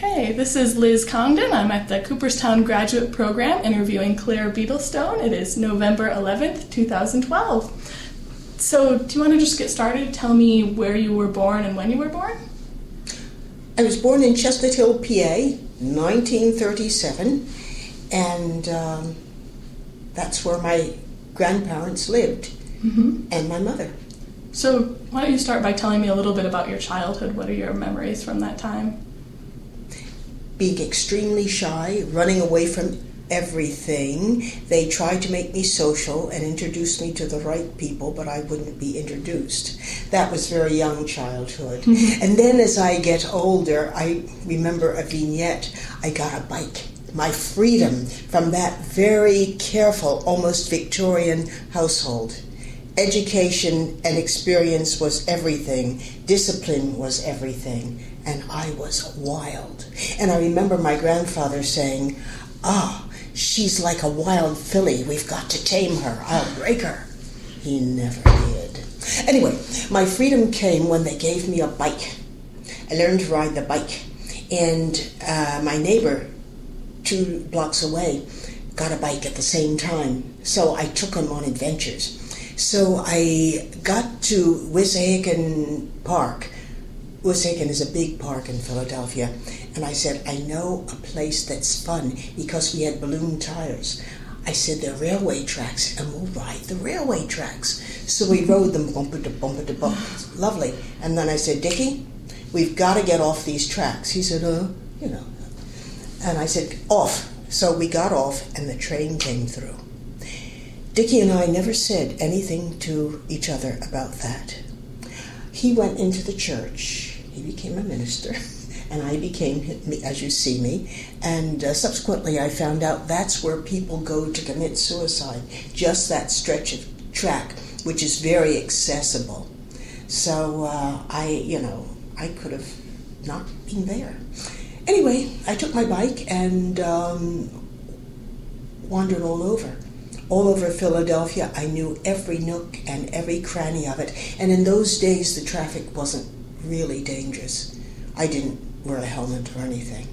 Hey, this is Liz Congdon. I'm at the Cooperstown Graduate Program interviewing Claire Beadlestone. It is November 11th, 2012. So, do you want to just get started? Tell me where you were born and when you were born? I was born in Chestnut Hill, PA, 1937, and that's where my grandparents lived, and my mother. So, why don't you start by telling me a little bit about your childhood? What are your memories from that time? Being extremely shy, running away from everything. They tried to make me social and introduce me to the right people, but I wouldn't be introduced. That was very young childhood. And then as I get older, I remember a vignette. I got a bike. My freedom from that very careful, almost Victorian household. Education and experience was everything. Discipline was everything. And I was wild. And I remember my grandfather saying, she's like a wild filly. We've got to tame her. I'll break her. He never did. Anyway, my freedom came when they gave me a bike. I learned to ride the bike. And my neighbor, 2 blocks away, got a bike at the same time. So I took him on adventures. So I got to Wissahickon Park. Wissahickon is a big park in Philadelphia. And I said, I know a place that's fun because we had balloon tires. I said, they're railway tracks and we'll ride the railway tracks. So we rode them bumper to bumper to bumper. Lovely. And then I said, Dickie, we've got to get off these tracks. He said, And I said, off. So we got off and the train came through. Dickie and I never said anything to each other about that. He went into the church. He became a minister. And I became, as you see me, and subsequently I found out that's where people go to commit suicide, just that stretch of track, which is very accessible. So I could have not been there. Anyway, I took my bike and wandered all over Philadelphia. I knew every nook and every cranny of it, and in those days the traffic wasn't really dangerous. I didn't wear a helmet or anything.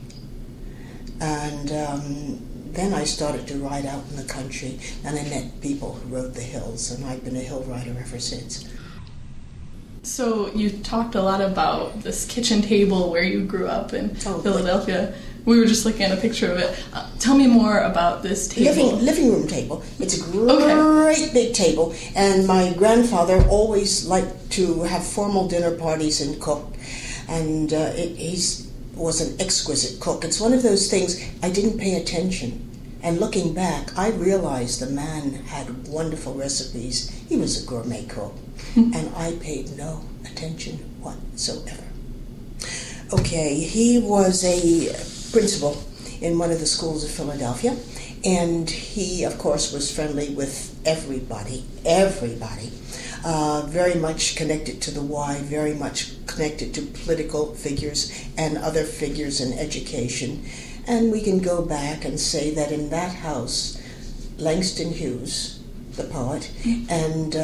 And then I started to ride out in the country, and I met people who rode the hills, and I've been a hill rider ever since. So you talked a lot about this kitchen table where you grew up in Philadelphia. We were just looking at a picture of it. Tell me more about this table. Living room table. It's a great big table, and my grandfather always liked to have formal dinner parties and cook. And he was an exquisite cook. It's one of those things I didn't pay attention. And looking back, I realized the man had wonderful recipes. He was a gourmet cook. And I paid no attention whatsoever. Okay, he was a principal in one of the schools of Philadelphia. And he, of course, was friendly with everybody. Very much connected to the Y, very much connected to political figures and other figures in education. And we can go back and say that in that house, Langston Hughes, the poet, and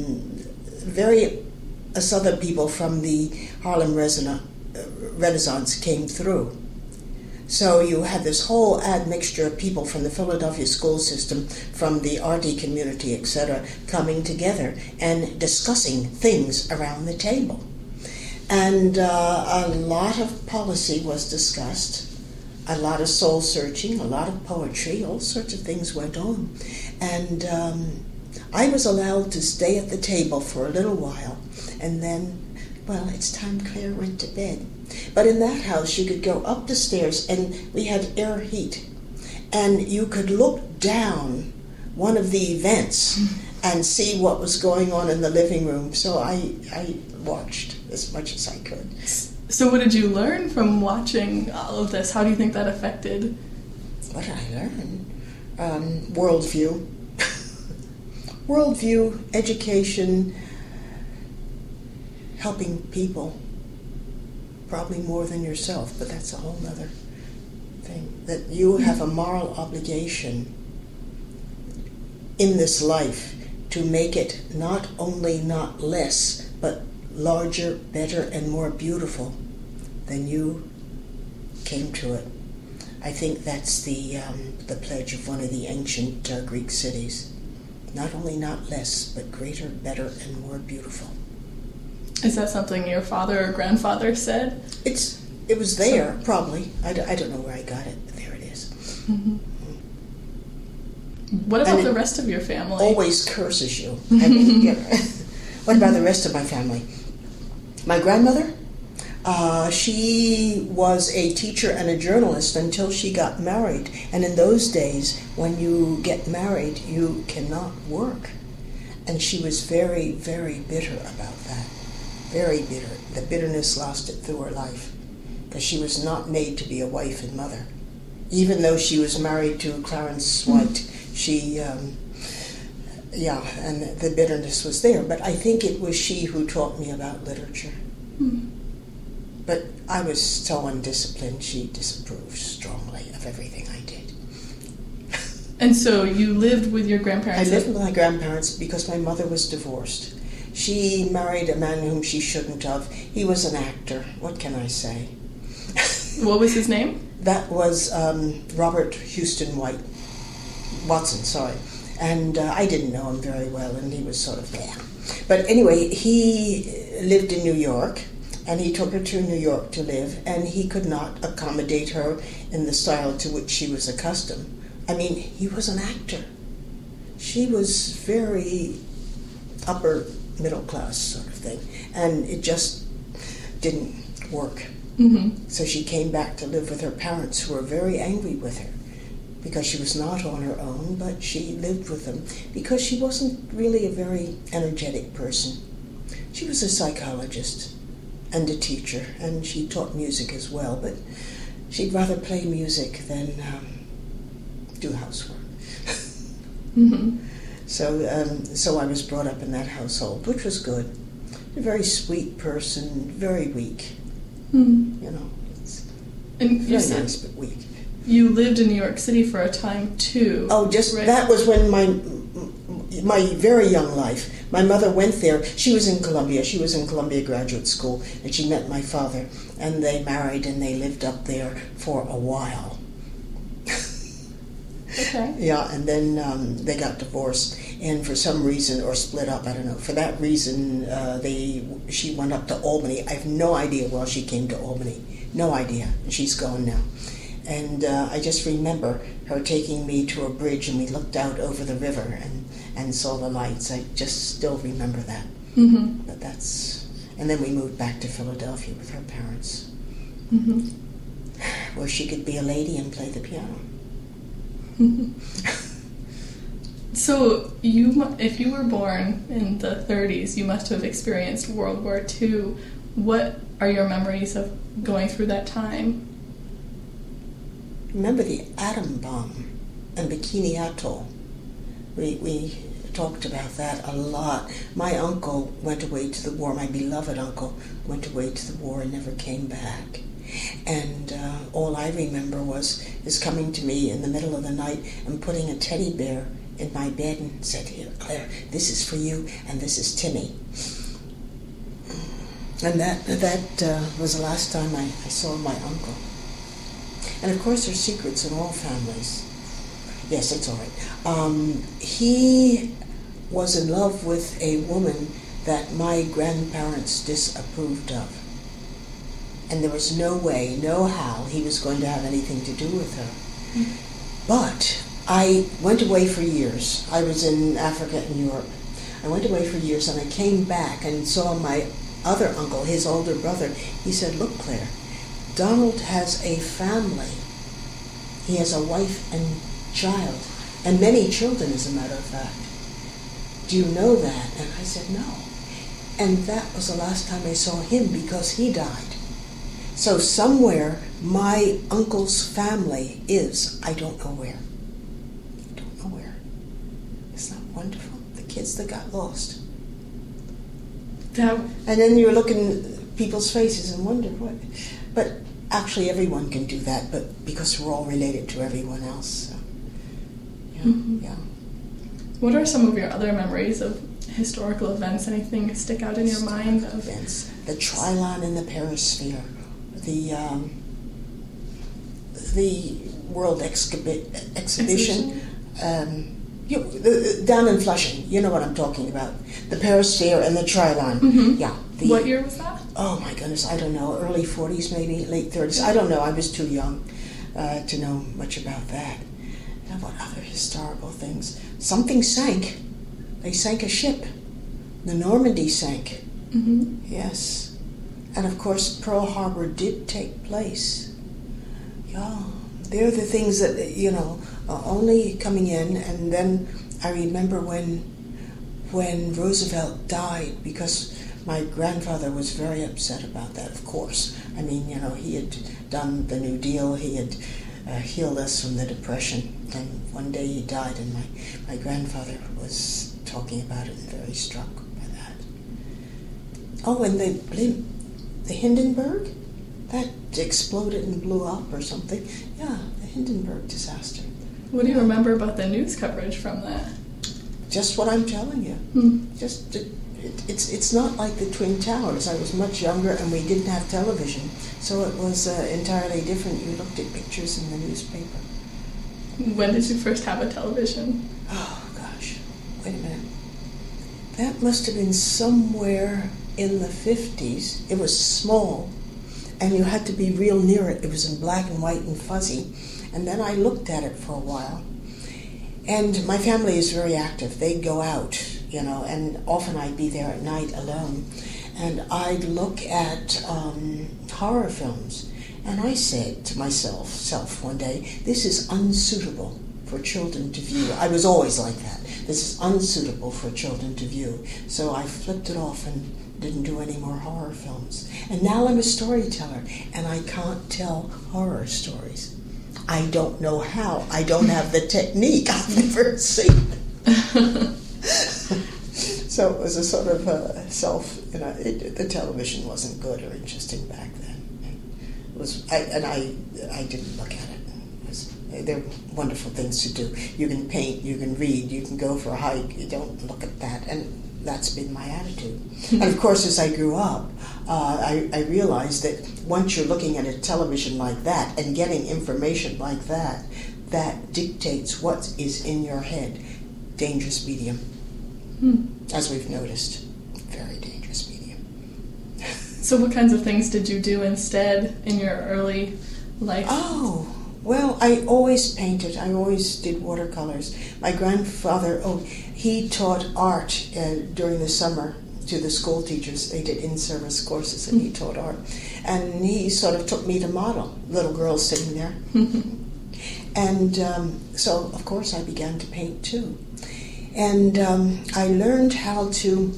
various other people from the Harlem Renaissance came through. So you had this whole admixture of people from the Philadelphia school system, from the arty community, etc., coming together and discussing things around the table. And a lot of policy was discussed, a lot of soul searching, a lot of poetry, all sorts of things went on. And I was allowed to stay at the table for a little while, and then, it's time Claire went to bed. But in that house, you could go up the stairs, and we had air heat. And you could look down one of the vents and see what was going on in the living room. So I watched as much as I could. So what did you learn from watching all of this? How do you think that affected? What did I learn? Worldview. Worldview, education, helping people. Probably more than yourself, but that's a whole other thing. That you have a moral obligation in this life to make it not only not less, but larger, better, and more beautiful than you came to it. I think that's the pledge of one of the ancient Greek cities. Not only not less, but greater, better, and more beautiful. Is that something your father or grandfather said? It was there, probably. I don't know where I got it, but there it is. Mm-hmm. What about the rest of your family? Always curses you. What about the rest of my family? My grandmother? She was a teacher and a journalist until she got married. And in those days, when you get married, you cannot work. And she was very, very bitter about that. Very bitter. The bitterness lasted through her life. Because she was not made to be a wife and mother. Even though she was married to Clarence White, she, and the bitterness was there. But I think it was she who taught me about literature. Mm. But I was so undisciplined, she disapproved strongly of everything I did. And so you lived with your grandparents? I lived with my grandparents because my mother was divorced. She married a man whom she shouldn't have. He was an actor. What can I say? What was his name? That was Robert Houston Watson, sorry. And I didn't know him very well, and he was sort of there. But anyway, he lived in New York, and he took her to New York to live, and he could not accommodate her in the style to which she was accustomed. I mean, he was an actor. She was very upper middle class sort of thing, and it just didn't work. Mm-hmm. So she came back to live with her parents, who were very angry with her because she was not on her own, but she lived with them because she wasn't really a very energetic person. She was a psychologist and a teacher, and she taught music as well, but she'd rather play music than do housework. Mm-hmm. So I was brought up in that household, which was good. A very sweet person, very weak. Mm-hmm. You know, it's and very nice, but weak. You lived in New York City for a time too. Oh, right? That was when my very young life. My mother went there. She was in Columbia. She was in Columbia Graduate School, and she met my father, and they married, and they lived up there for a while. Okay. Yeah, and then they got divorced, and for some reason, or split up, I don't know. For that reason, she went up to Albany. I have no idea why she came to Albany. No idea. And she's gone now. And I just remember her taking me to a bridge, and we looked out over the river and saw the lights. I just still remember that. Mm-hmm. But and then we moved back to Philadelphia with her parents, mm-hmm. where she could be a lady and play the piano. So if you were born in the 30s, you must have experienced World War II. What are your memories of going through that time? Remember the atom bomb and Bikini Atoll. We talked about that a lot. My uncle went away to the war. My beloved uncle went away to the war and never came back. And all I remember is coming to me in the middle of the night and putting a teddy bear in my bed and said, "Here, Claire, this is for you, and this is Timmy." And that was the last time I saw my uncle. And of course, there's secrets in all families. Yes, it's all right. He was in love with a woman that my grandparents disapproved of. And there was no way, no how, he was going to have anything to do with her. Mm-hmm. But I went away for years. I was in Africa and Europe. I went away for years, and I came back and saw my other uncle, his older brother. He said, "Look, Claire, Donald has a family. He has a wife and child, and many children, as a matter of fact. Do you know that?" And I said, "No." And that was the last time I saw him because he died. So somewhere my uncle's family is, I don't know where. I don't know where. Isn't that wonderful? The kids that got lost. And then you look in people's faces and wonder what. But actually everyone can do that, but because we're all related to everyone else. So. Yeah, mm-hmm. Yeah. What are some of your other memories of historical events? Anything stick out in your mind? Events. The Trilon and the Perisphere. the World Exhibition. Down in Flushing, you know what I'm talking about. The Paris Fair and the Trilon. Mm-hmm. Yeah. What year was that? Oh my goodness, I don't know. Early 40s, maybe late 30s. I don't know. I was too young to know much about that. And what other historical things? Something sank. They sank a ship. The Normandy sank. Mm-hmm. Yes. And of course, Pearl Harbor did take place. Yeah. They're the things that, only coming in. And then I remember when Roosevelt died, because my grandfather was very upset about that, of course. I mean, he had done the New Deal. He had healed us from the Depression. And one day he died, and my grandfather was talking about it and very struck by that. Oh, and the Hindenburg? That exploded and blew up or something. Yeah, the Hindenburg disaster. What do you remember about the news coverage from that? Just what I'm telling you. Just it's not like the Twin Towers. I was much younger and we didn't have television, so it was entirely different. You looked at pictures in the newspaper. When did you first have a television? Oh gosh, wait a minute. That must have been somewhere in the 50s. It was small, and you had to be real near it. It was in black and white and fuzzy. And then I looked at it for a while. And my family is very active. They'd go out, and often I'd be there at night alone. And I'd look at horror films. And I said to myself one day, this is unsuitable for children to view. I was always like that. This is unsuitable for children to view. So I flipped it off and didn't do any more horror films. And now I'm a storyteller, and I can't tell horror stories. I don't know how. I don't have the technique. I've never seen it. So it was a sort of the television wasn't good or interesting back then. I didn't look at it. They're wonderful things to do. You can paint, you can read, you can go for a hike. You don't look at that. And that's been my attitude. And of course, as I grew up, I realized that once you're looking at a television like that and getting information like that, that dictates what is in your head. Dangerous medium. As we've noticed. Very dangerous medium. So what kinds of things did you do instead in your early life? Oh, well, I always painted. I always did watercolors. My grandfather, he taught art during the summer to the school teachers. They did in-service courses, and he taught art. And he sort of took me to model, little girls sitting there. And so, of course, I began to paint, too. And I learned how to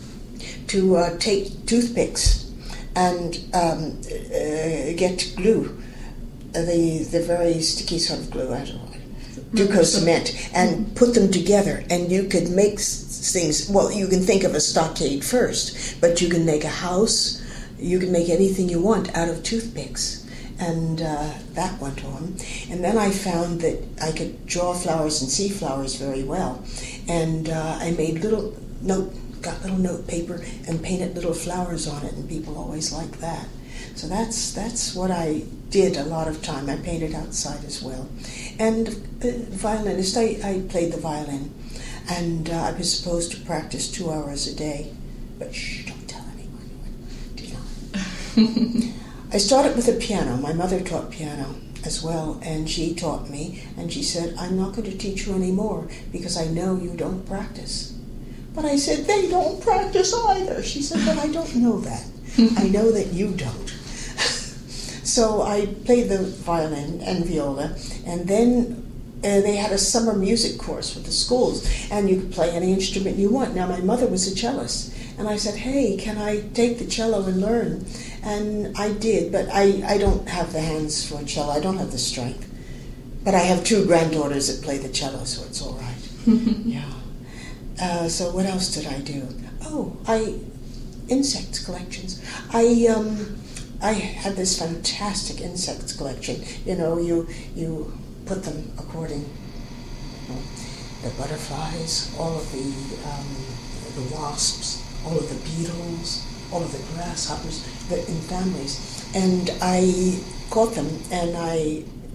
take toothpicks and get glue, the very sticky sort of glue, I don't know, Duco cement, and put them together, and you could make things. Well, you can think of a stockade first, but you can make a house. You can make anything you want out of toothpicks, and that went on. And then I found that I could draw flowers and see flowers very well, and I made got little note paper and painted little flowers on it, and people always liked that. So that's what I did a lot of time. I painted outside as well. And violinist, I played the violin. And I was supposed to practice 2 hours a day. But shh, don't tell anyone. Do not. I started with the piano. My mother taught piano as well, and she taught me. And she said, I'm not going to teach you anymore because I know you don't practice. But I said, they don't practice either. She said, but I don't know that. I know that you don't. So I played the violin and viola, and then they had a summer music course with the schools, and you could play any instrument you want. Now, my mother was a cellist, and I said, hey, can I take the cello and learn? And I did, but I don't have the hands for a cello. I don't have the strength. But I have 2 granddaughters that play the cello, so it's all right. Yeah. So what else did I do? Oh, insect collections. I had this fantastic insects collection. You put them according, the butterflies, all of the wasps, all of the beetles, all of the grasshoppers, in families. And I caught them, and I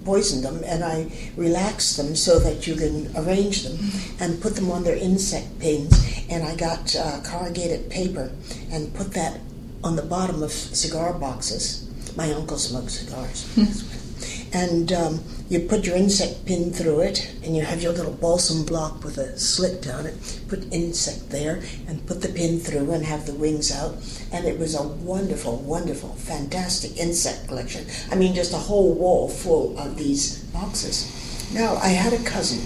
poisoned them, and I relaxed them so that you can arrange them and put them on their insect pins. And I got corrugated paper and put that on the bottom of cigar boxes. My uncle smoked cigars. And you put your insect pin through it, and you have your little balsam block with a slit down it. Put insect there, and put the pin through, and have the wings out. And it was a wonderful, wonderful, fantastic insect collection. I mean, just a whole wall full of these boxes. Now, I had a cousin.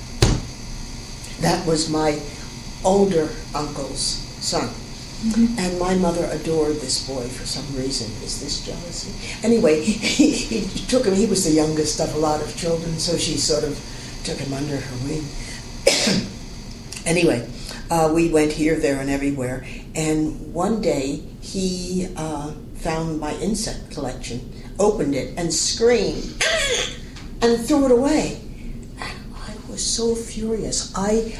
That was my older uncle's son. And my mother adored this boy for some reason. Is this jealousy? Anyway, he took him. He was the youngest of a lot of children, so she sort of took him under her wing. Anyway, we went here, there, and everywhere. And one day, he found my insect collection, opened it, and screamed, "Ah!" and threw it away. And I was so furious.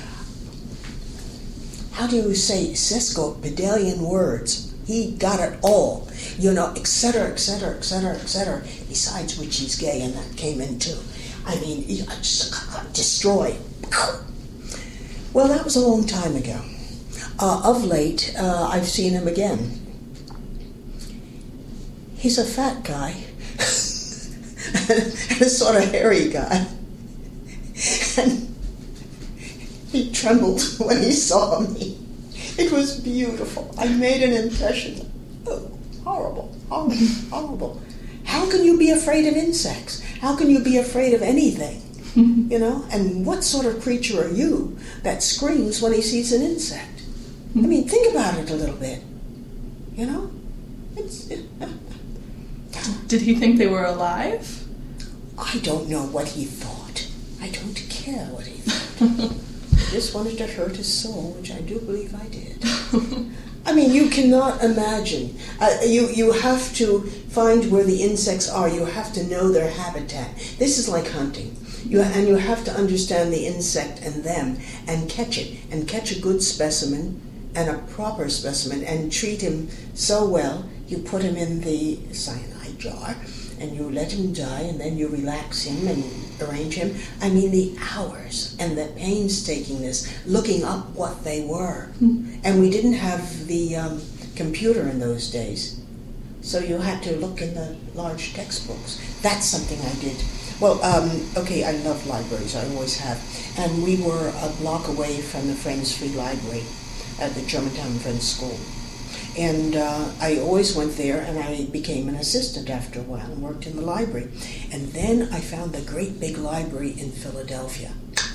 How do you say sesquipedalian words? He got it all, etc., etc., etc., etc. Besides which he's gay, and that came in too. I mean, just destroy. Well, that was a long time ago. Of late, I've seen him again. He's a fat guy, and a sort of hairy guy. And he trembled when he saw me. It was beautiful. I made an impression. Oh, horrible, horrible, horrible. How can you be afraid of insects? How can you be afraid of anything? And what sort of creature are you that screams when he sees an insect? I mean, think about it a little bit. Did he think they were alive? I don't know what he thought. I don't care what he thought. I just wanted to hurt his soul, which I do believe I did. I mean, you cannot imagine. You have to find where the insects are. You have to know their habitat. This is like hunting. You have to understand the insect and them and catch it, and catch a good specimen and a proper specimen and treat him so well. You put him in the cyanide jar and you let him die, and then you relax him and arrange him. I mean, the hours and the painstakingness looking up what they were. And we didn't have the computer in those days, so you had to look in the large textbooks. That's something I did. Well, I love libraries, I always have. And we were a block away from the Friends Free Library at the Germantown Friends School. And I always went there, and I became an assistant after a while and worked in the library. And then I found the great big library in Philadelphia.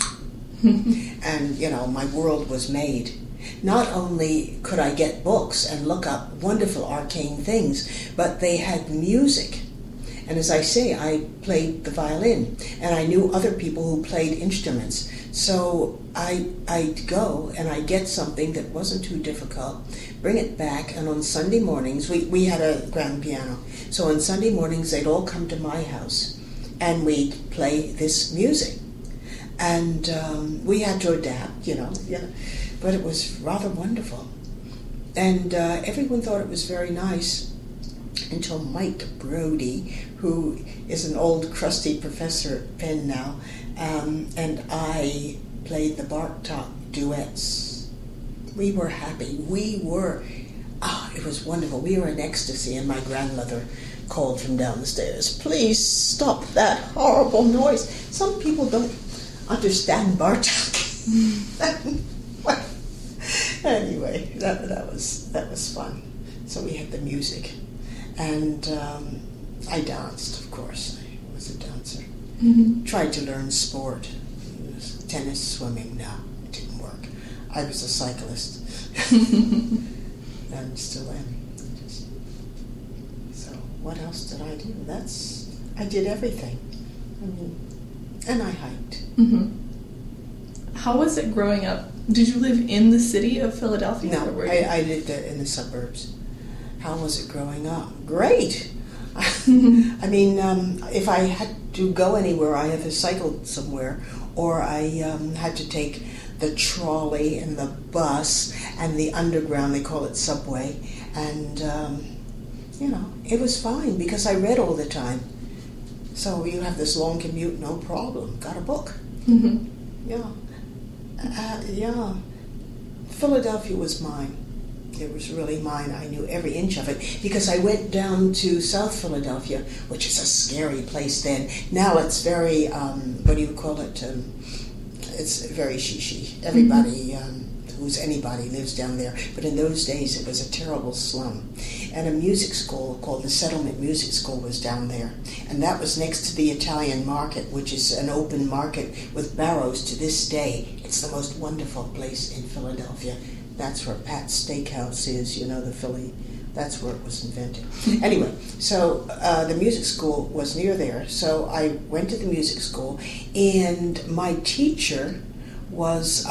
And, my world was made. Not only could I get books and look up wonderful arcane things, but they had music. And as I say, I played the violin, and I knew other people who played instruments. So I'd go and I'd get something that wasn't too difficult, bring it back, and on Sunday mornings, we had a grand piano. So on Sunday mornings, they'd all come to my house, and we'd play this music. And we had to adapt, but it was rather wonderful. And everyone thought it was very nice, until Mike Brody, who is an old crusty professor at Penn now, and I played the Bartok duets. We were happy. It was wonderful. We were in ecstasy, and my grandmother called from down the stairs, "Please stop that horrible noise." Some people don't understand Bartok. Anyway, that was fun. So we had the music. And I danced, of course. I was a dancer. Tried to learn sport. Tennis, swimming. No, it didn't work. I was a cyclist. And still am. So what else did I do? I did everything. And I hiked. How was it growing up? Did you live in the city of Philadelphia? No, I lived in the suburbs. How was it growing up? Great. I mean, if I had to go anywhere, I either cycled somewhere, or I had to take the trolley and the bus and the underground, they call it subway, and, it was fine because I read all the time. So you have this long commute, no problem. Got a book. Mm-hmm. Yeah. Yeah. Philadelphia was mine. It was really mine. I knew every inch of it because I went down to South Philadelphia, which is a scary place then. Now it's very, what do you call it? It's very shishi. Everybody who's anybody lives down there. But in those days it was a terrible slum. And a music school called the Settlement Music School was down there. And that was next to the Italian Market, which is an open market with barrows to this day. It's the most wonderful place in Philadelphia. That's where Pat's Steakhouse is, you know, the Philly. That's where it was invented. Anyway, so the music school was near there. So I went to the music school, and my teacher was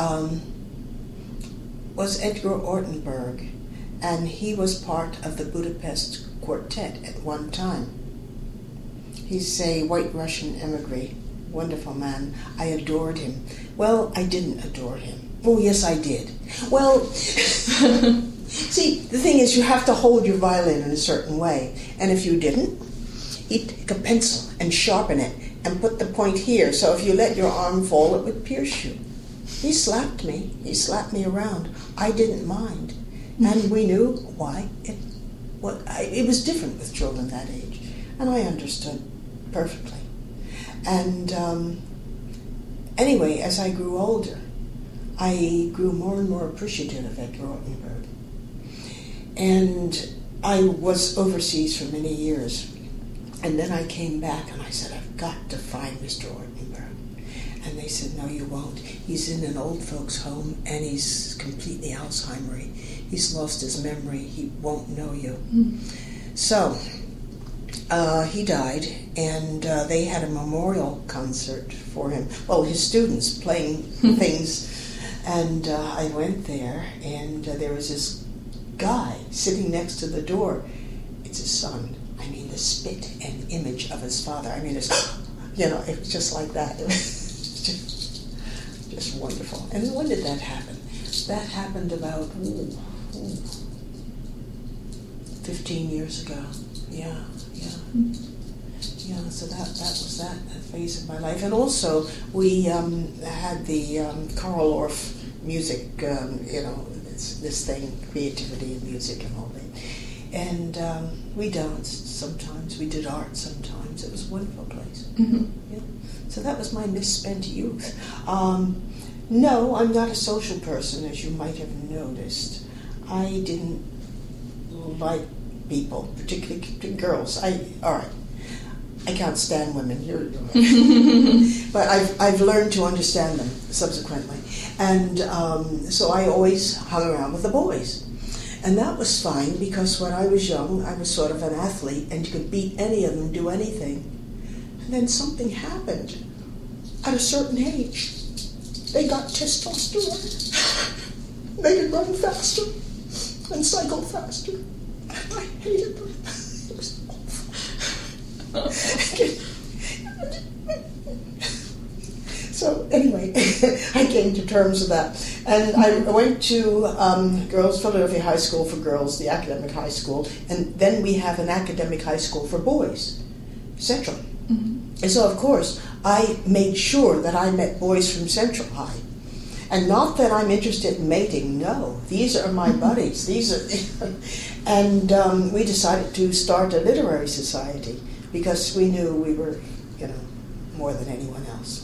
Edgar Ortenberg, and he was part of the Budapest Quartet at one time. He's a white Russian emigre, wonderful man. I adored him. Well, I didn't adore him. Oh, yes, I did. Well, see, the thing is, you have to hold your violin in a certain way. And if you didn't, he'd take a pencil and sharpen it and put the point here. So if you let your arm fall, it would pierce you. He slapped me. He slapped me around. I didn't mind. And we knew why. It was different with children that age. And I understood perfectly. And anyway, as I grew older, I grew more and more appreciative of Edgar Ortenberg. And I was overseas for many years. And then I came back and I said, I've got to find Mr. Ortenberg. And they said, no, you won't. He's in an old folks' home and he's completely Alzheimer-y. He's lost his memory. He won't know you. So he died, and they had a memorial concert for him. Well, his students playing things. And I went there, and there was this guy sitting next to the door. It's his son. I mean, the spit and image of his father. I mean, it's, you know, it was just like that. It was just wonderful. And when did that happen? That happened about 15 years ago. Yeah. So that was that phase of my life. And also, we had the Karl Orff music, this thing, creativity and music and all that. And we danced sometimes. We did art sometimes. It was a wonderful place. Mm-hmm. Yeah. So that was my misspent youth. No, I'm not a social person, as you might have noticed. I didn't like people, particularly girls. All right. I can't stand women. You're right. But I've learned to understand them subsequently. And so I always hung around with the boys. And that was fine because when I was young, I was sort of an athlete and you could beat any of them, do anything. And then something happened. At a certain age, they got testosterone. They could run faster and cycle faster. I hated them. It was awful. So anyway, I came to terms with that. And I went to Philadelphia High School for girls, the academic high school, and then we have an academic high school for boys, Central. Mm-hmm. And so, of course, I made sure that I met boys from Central High. And not that I'm interested in mating, no. These are my buddies. And we decided to start a literary society because we knew we were, more than anyone else.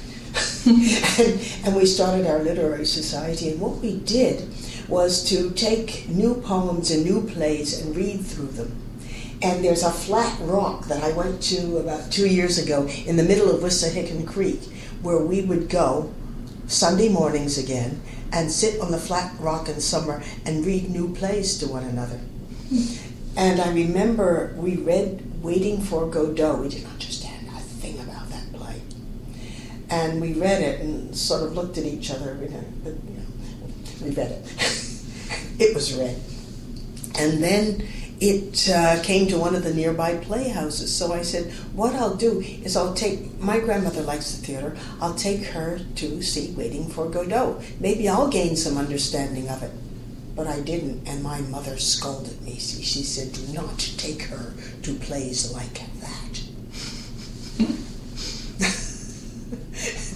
and we started our literary society, and what we did was to take new poems and new plays and read through them. And there's a flat rock that I went to about 2 years ago in the middle of Wissahickon Creek, where we would go Sunday mornings again and sit on the flat rock in summer and read new plays to one another. And I remember we read Waiting for Godot. We didn't understand a thing about that play. And we read it and sort of looked at each other. We read it. It was read. And then it came to one of the nearby playhouses. So I said, what I'll do is my grandmother likes the theater, I'll take her to see Waiting for Godot. Maybe I'll gain some understanding of it. But I didn't, and my mother scolded me. She said, do not take her to plays like that.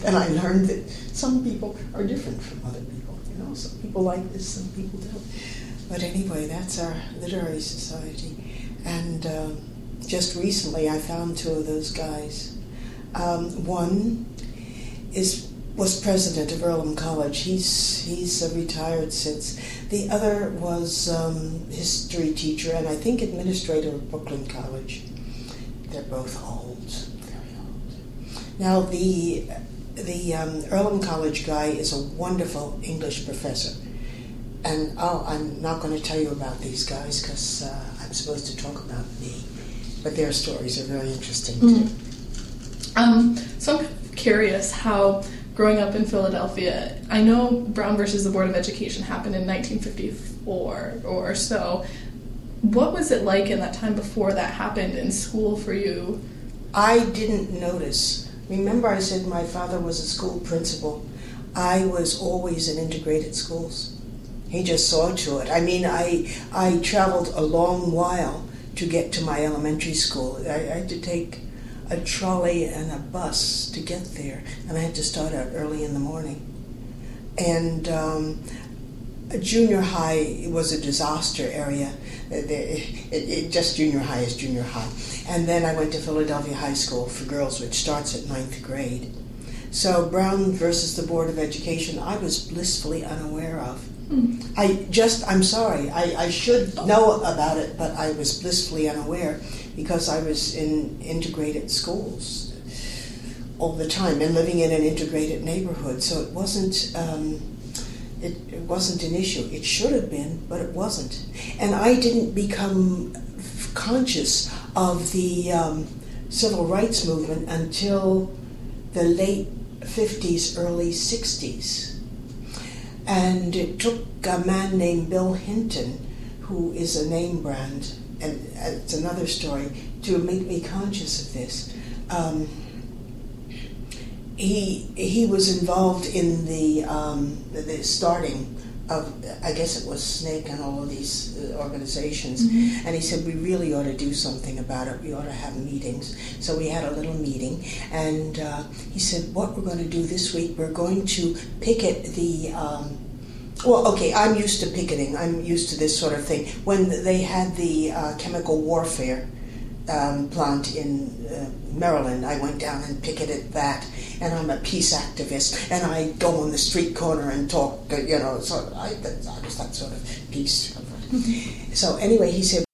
And I learned that some people are different from other people. You know, some people like this, some people don't. But anyway, that's our literary society. And just recently I found two of those guys. One was president of Earlham College. He's retired since. The other was history teacher and I think administrator of Brooklyn College. They're both old, very old. Now the Earlham College guy is a wonderful English professor. And I'm not going to tell you about these guys because I'm supposed to talk about me. But their stories are very interesting too. So I'm curious how, growing up in Philadelphia, I know Brown versus the Board of Education happened in 1954 or so. What was it like in that time before that happened in school for you? I didn't notice. Remember I said my father was a school principal. I was always in integrated schools. He just saw to it. I mean, I traveled a long while to get to my elementary school. I had to take a trolley and a bus to get there, and I had to start out early in the morning. And junior high was a disaster area. Just junior high is junior high. And then I went to Philadelphia High School for girls, which starts at 9th grade. So Brown versus the Board of Education, I was blissfully unaware of. I'm sorry, I should know about it, but I was blissfully unaware because I was in integrated schools all the time and living in an integrated neighborhood, so it wasn't an issue. It should have been, but it wasn't. And I didn't become conscious of the civil rights movement until the late 50s, early 60s. And it took a man named Bill Hinton, who is a name brand, and it's another story, to make me conscious of this. He was involved in the starting of, I guess it was SNCC and all of these organizations, and he said, we really ought to do something about it. We ought to have meetings. So we had a little meeting, and he said, what we're going to do this week, we're going to picket the... I'm used to picketing. I'm used to this sort of thing. When they had the chemical warfare plant in Maryland, I went down and picketed that. And I'm a peace activist, and I go on the street corner and talk, so I was that sort of peace. So anyway, he said,